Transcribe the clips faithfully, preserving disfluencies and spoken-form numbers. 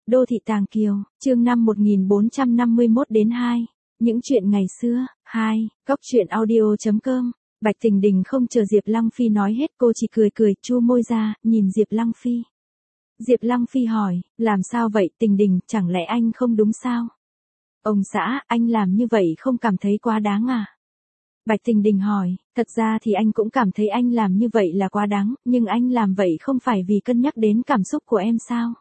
Đô thị Tàng Kiều, chương năm một nghìn bốn trăm năm mươi mốt đến hai. Những chuyện ngày xưa, hai, Cóc truyện audio chấm com. Bạch Tình Đình không chờ Diệp Lăng Phi nói hết, cô chỉ cười cười, chu môi ra, nhìn Diệp Lăng Phi. Diệp Lăng Phi hỏi, làm sao vậy Tình Đình, chẳng lẽ anh không đúng sao? Ông xã, anh làm như vậy không cảm thấy quá đáng à? Bạch Tình Đình hỏi, thật ra thì anh cũng cảm thấy anh làm như vậy là quá đáng, nhưng anh làm vậy không phải vì cân nhắc đến cảm xúc của em sao?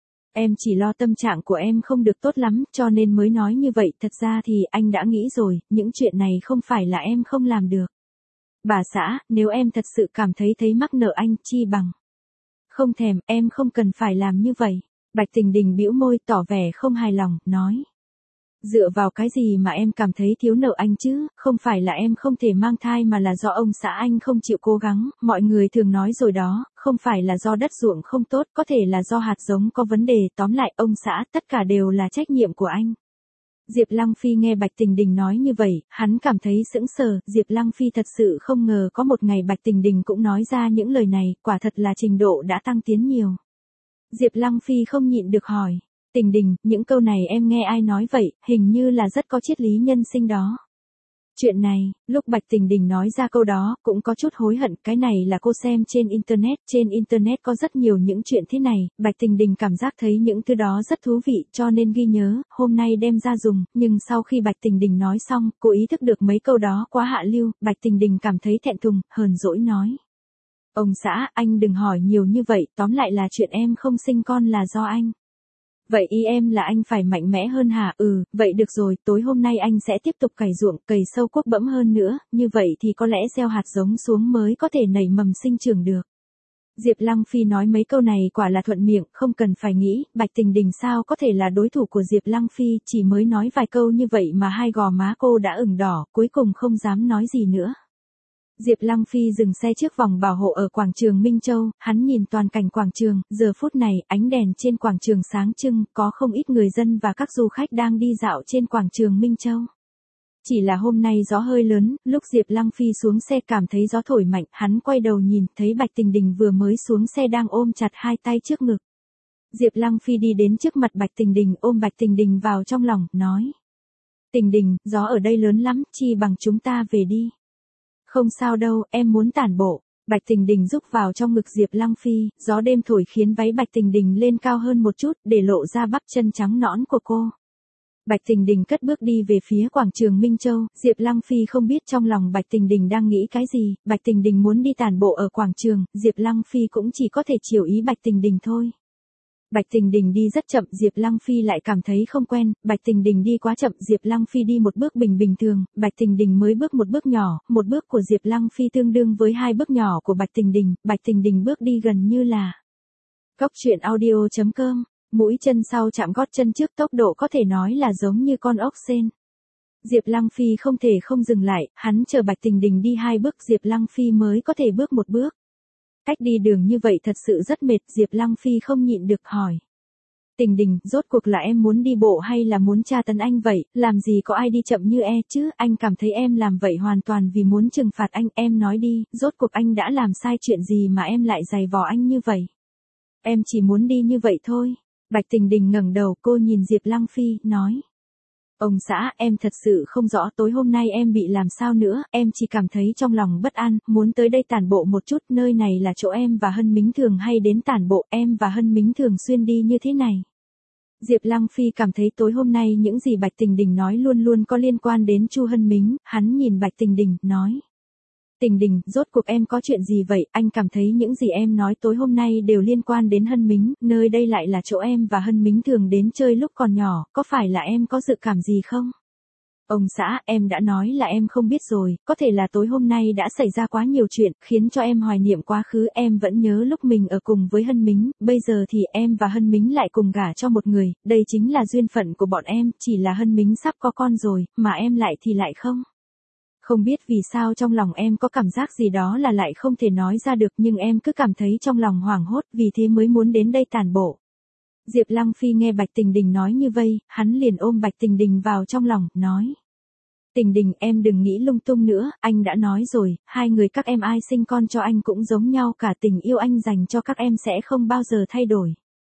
Em chỉ lo tâm trạng của em không được tốt lắm, cho nên mới nói như vậy, thật ra thì anh đã nghĩ rồi, những chuyện này không phải là em không làm được. Bà xã, nếu em thật sự cảm thấy thấy mắc nợ anh, chi bằng. Không thèm, em không cần phải làm như vậy. Bạch Tình Đình bĩu môi tỏ vẻ không hài lòng, nói. Dựa vào cái gì mà em cảm thấy thiếu nợ anh chứ, không phải là em không thể mang thai mà là do ông xã anh không chịu cố gắng, mọi người thường nói rồi đó, không phải là do đất ruộng không tốt, có thể là do hạt giống có vấn đề, tóm lại ông xã, tất cả đều là trách nhiệm của anh. Diệp Lăng Phi nghe Bạch Tình Đình nói như vậy, hắn cảm thấy sững sờ, Diệp Lăng Phi thật sự không ngờ có một ngày Bạch Tình Đình cũng nói ra những lời này, quả thật là trình độ đã tăng tiến nhiều. Diệp Lăng Phi không nhịn được hỏi. Tình Đình, những câu này em nghe ai nói vậy, hình như là rất có triết lý nhân sinh đó. Chuyện này, lúc Bạch Tình Đình nói ra câu đó, cũng có chút hối hận, cái này là cô xem trên Internet, trên Internet có rất nhiều những chuyện thế này, Bạch Tình Đình cảm giác thấy những thứ đó rất thú vị, cho nên ghi nhớ, hôm nay đem ra dùng, nhưng sau khi Bạch Tình Đình nói xong, cô ý thức được mấy câu đó quá hạ lưu, Bạch Tình Đình cảm thấy thẹn thùng, hờn dỗi nói. Ông xã, anh đừng hỏi nhiều như vậy, tóm lại là chuyện em không sinh con là do anh. Vậy ý em là anh phải mạnh mẽ hơn hả? Ừ, vậy được rồi, tối hôm nay anh sẽ tiếp tục cày ruộng, cày sâu cuốc bẫm hơn nữa, như vậy thì có lẽ gieo hạt giống xuống mới có thể nảy mầm sinh trưởng được. Diệp Lăng Phi nói mấy câu này quả là thuận miệng, không cần phải nghĩ, Bạch Tình Đình sao có thể là đối thủ của Diệp Lăng Phi, chỉ mới nói vài câu như vậy mà hai gò má cô đã ửng đỏ, cuối cùng không dám nói gì nữa. Diệp Lăng Phi dừng xe trước vòng bảo hộ ở quảng trường Minh Châu, hắn nhìn toàn cảnh quảng trường, giờ phút này, ánh đèn trên quảng trường sáng trưng, có không ít người dân và các du khách đang đi dạo trên quảng trường Minh Châu. Chỉ là hôm nay gió hơi lớn, lúc Diệp Lăng Phi xuống xe cảm thấy gió thổi mạnh, hắn quay đầu nhìn, thấy Bạch Tình Đình vừa mới xuống xe đang ôm chặt hai tay trước ngực. Diệp Lăng Phi đi đến trước mặt Bạch Tình Đình, ôm Bạch Tình Đình vào trong lòng, nói. Tình Đình, gió ở đây lớn lắm, chi bằng chúng ta về đi. Không sao đâu, em muốn tản bộ. Bạch Tình Đình rúc vào trong ngực Diệp Lăng Phi, gió đêm thổi khiến váy Bạch Tình Đình lên cao hơn một chút, để lộ ra bắp chân trắng nõn của cô. Bạch Tình Đình cất bước đi về phía quảng trường Minh Châu, Diệp Lăng Phi không biết trong lòng Bạch Tình Đình đang nghĩ cái gì, Bạch Tình Đình muốn đi tản bộ ở quảng trường, Diệp Lăng Phi cũng chỉ có thể chiều ý Bạch Tình Đình thôi. Bạch Tình Đình đi rất chậm, Diệp Lăng Phi lại cảm thấy không quen, Bạch Tình Đình đi quá chậm, Diệp Lăng Phi đi một bước bình bình thường, Bạch Tình Đình mới bước một bước nhỏ, một bước của Diệp Lăng Phi tương đương với hai bước nhỏ của Bạch Tình Đình, Bạch Tình Đình bước đi gần như là. Cóc truyện audio chấm com, mũi chân sau chạm gót chân trước, tốc độ có thể nói là giống như con ốc sên. Diệp Lăng Phi không thể không dừng lại, hắn chờ Bạch Tình Đình đi hai bước Diệp Lăng Phi mới có thể bước một bước. Cách đi đường như vậy thật sự rất mệt, Diệp Lăng Phi không nhịn được hỏi. Tình Đình, rốt cuộc là em muốn đi bộ hay là muốn tra tấn anh vậy, làm gì có ai đi chậm như e chứ, anh cảm thấy em làm vậy hoàn toàn vì muốn trừng phạt anh, em nói đi, rốt cuộc anh đã làm sai chuyện gì mà em lại giày vò anh như vậy. Em chỉ muốn đi như vậy thôi. Bạch Tình Đình ngẩng đầu, cô nhìn Diệp Lăng Phi, nói. Ông xã, em thật sự không rõ tối hôm nay em bị làm sao nữa, em chỉ cảm thấy trong lòng bất an, muốn tới đây tản bộ một chút, nơi này là chỗ em và Hân Mính thường hay đến tản bộ, em và Hân Mính thường xuyên đi như thế này. Diệp Lăng Phi cảm thấy tối hôm nay những gì Bạch Tình Đình nói luôn luôn có liên quan đến Chu Hân Mính, hắn nhìn Bạch Tình Đình, nói. Tình Đình, rốt cuộc em có chuyện gì vậy, anh cảm thấy những gì em nói tối hôm nay đều liên quan đến Hân Mính, nơi đây lại là chỗ em và Hân Mính thường đến chơi lúc còn nhỏ, có phải là em có dự cảm gì không? Ông xã, em đã nói là em không biết rồi, có thể là tối hôm nay đã xảy ra quá nhiều chuyện, khiến cho em hoài niệm quá khứ, em vẫn nhớ lúc mình ở cùng với Hân Mính, bây giờ thì em và Hân Mính lại cùng gả cho một người, đây chính là duyên phận của bọn em, chỉ là Hân Mính sắp có con rồi, mà em lại thì lại không. Không biết vì sao trong lòng em có cảm giác gì đó là lại không thể nói ra được, nhưng em cứ cảm thấy trong lòng hoảng hốt, vì thế mới muốn đến đây tản bộ. Diệp Lăng Phi nghe Bạch Tình Đình nói như vây, hắn liền ôm Bạch Tình Đình vào trong lòng, nói. Tình Đình, em đừng nghĩ lung tung nữa, anh đã nói rồi, hai người các em ai sinh con cho anh cũng giống nhau cả, tình yêu anh dành cho các em sẽ không bao giờ thay đổi.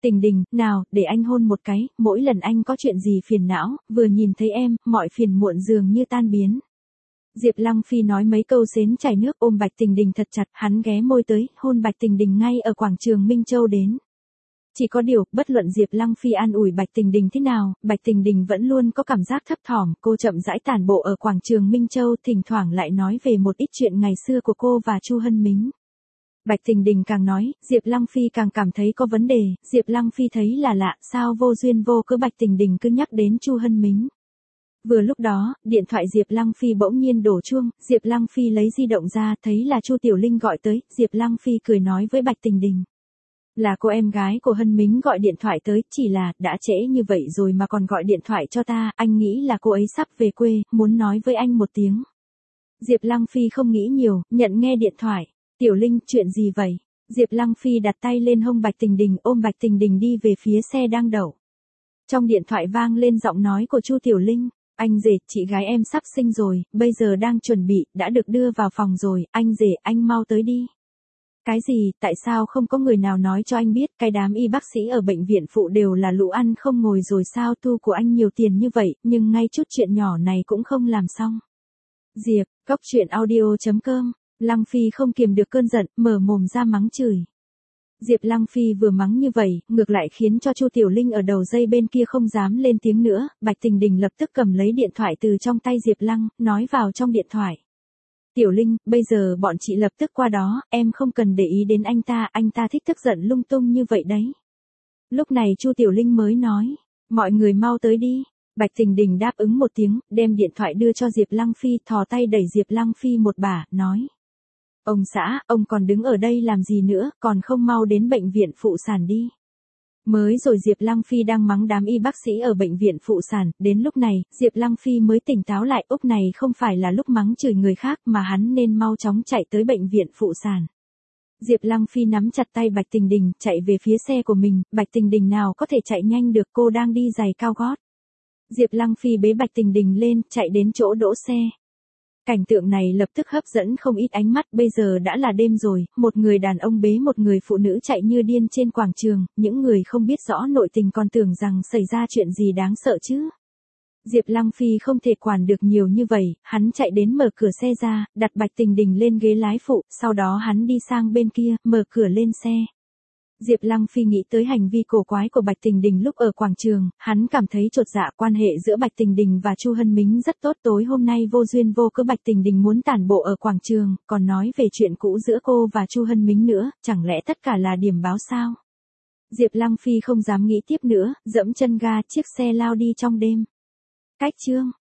Tình Đình, nào, để anh hôn một cái, mỗi lần anh có chuyện gì phiền não, vừa nhìn thấy em, mọi phiền muộn dường như tan biến. Diệp Lăng Phi nói mấy câu xến chảy nước ôm Bạch Tình Đình thật chặt, hắn ghé môi tới, hôn Bạch Tình Đình ngay ở quảng trường Minh Châu đến. Chỉ có điều, bất luận Diệp Lăng Phi an ủi Bạch Tình Đình thế nào, Bạch Tình Đình vẫn luôn có cảm giác thấp thỏm, cô chậm rãi tản bộ ở quảng trường Minh Châu, thỉnh thoảng lại nói về một ít chuyện ngày xưa của cô và Chu Hân Mính. Bạch Tình Đình càng nói, Diệp Lăng Phi càng cảm thấy có vấn đề, Diệp Lăng Phi thấy là lạ, sao vô duyên vô cớ Bạch Tình Đình cứ nhắc đến Chu Hân Mính. Vừa lúc đó, điện thoại Diệp Lăng Phi bỗng nhiên đổ chuông, Diệp Lăng Phi lấy di động ra, thấy là Chu Tiểu Linh gọi tới, Diệp Lăng Phi cười nói với Bạch Tình Đình. Là cô em gái của Hân Mính gọi điện thoại tới, chỉ là, đã trễ như vậy rồi mà còn gọi điện thoại cho ta, anh nghĩ là cô ấy sắp về quê, muốn nói với anh một tiếng. Diệp Lăng Phi không nghĩ nhiều, nhận nghe điện thoại. Tiểu Linh, chuyện gì vậy? Diệp Lăng Phi đặt tay lên hông Bạch Tình Đình, ôm Bạch Tình Đình đi về phía xe đang đậu. Trong điện thoại vang lên giọng nói của Chu Tiểu Linh. Anh rể, chị gái em sắp sinh rồi, bây giờ đang chuẩn bị, đã được đưa vào phòng rồi, anh rể, anh mau tới đi. Cái gì, tại sao không có người nào nói cho anh biết, cái đám y bác sĩ ở bệnh viện phụ đều là lũ ăn không ngồi rồi sao, thu của anh nhiều tiền như vậy, nhưng ngay chút chuyện nhỏ này cũng không làm xong. Diệp, Cốc Truyện Audio chấm com, Lăng Phi không kiềm được cơn giận, mở mồm ra mắng chửi. Diệp Lăng Phi vừa mắng như vậy, ngược lại khiến cho Chu Tiểu Linh ở đầu dây bên kia không dám lên tiếng nữa, Bạch Tình Đình lập tức cầm lấy điện thoại từ trong tay Diệp Lăng, nói vào trong điện thoại. Tiểu Linh, bây giờ bọn chị lập tức qua đó, em không cần để ý đến anh ta, anh ta thích tức giận lung tung như vậy đấy. Lúc này Chu Tiểu Linh mới nói, mọi người mau tới đi. Bạch Tình Đình đáp ứng một tiếng, đem điện thoại đưa cho Diệp Lăng Phi, thò tay đẩy Diệp Lăng Phi một bả, nói. Ông xã, ông còn đứng ở đây làm gì nữa, còn không mau đến bệnh viện phụ sản đi. Mới rồi Diệp Lăng Phi đang mắng đám y bác sĩ ở bệnh viện phụ sản, đến lúc này, Diệp Lăng Phi mới tỉnh táo lại, úc này không phải là lúc mắng chửi người khác mà hắn nên mau chóng chạy tới bệnh viện phụ sản. Diệp Lăng Phi nắm chặt tay Bạch Tình Đình, chạy về phía xe của mình, Bạch Tình Đình nào có thể chạy nhanh được, cô đang đi giày cao gót. Diệp Lăng Phi bế Bạch Tình Đình lên, chạy đến chỗ đỗ xe. Cảnh tượng này lập tức hấp dẫn không ít ánh mắt, bây giờ đã là đêm rồi, một người đàn ông bế một người phụ nữ chạy như điên trên quảng trường, những người không biết rõ nội tình còn tưởng rằng xảy ra chuyện gì đáng sợ chứ. Diệp Lăng Phi không thể quản được nhiều như vậy, hắn chạy đến mở cửa xe ra, đặt Bạch Tình Đình lên ghế lái phụ, sau đó hắn đi sang bên kia, mở cửa lên xe. Diệp Lăng Phi nghĩ tới hành vi cổ quái của Bạch Tình Đình lúc ở quảng trường, hắn cảm thấy chột dạ, quan hệ giữa Bạch Tình Đình và Chu Hân Mính rất tốt, tối hôm nay vô duyên vô cớ Bạch Tình Đình muốn tản bộ ở quảng trường, còn nói về chuyện cũ giữa cô và Chu Hân Mính nữa, chẳng lẽ tất cả là điểm báo sao? Diệp Lăng Phi không dám nghĩ tiếp nữa, dẫm chân ga, chiếc xe lao đi trong đêm. Cách chương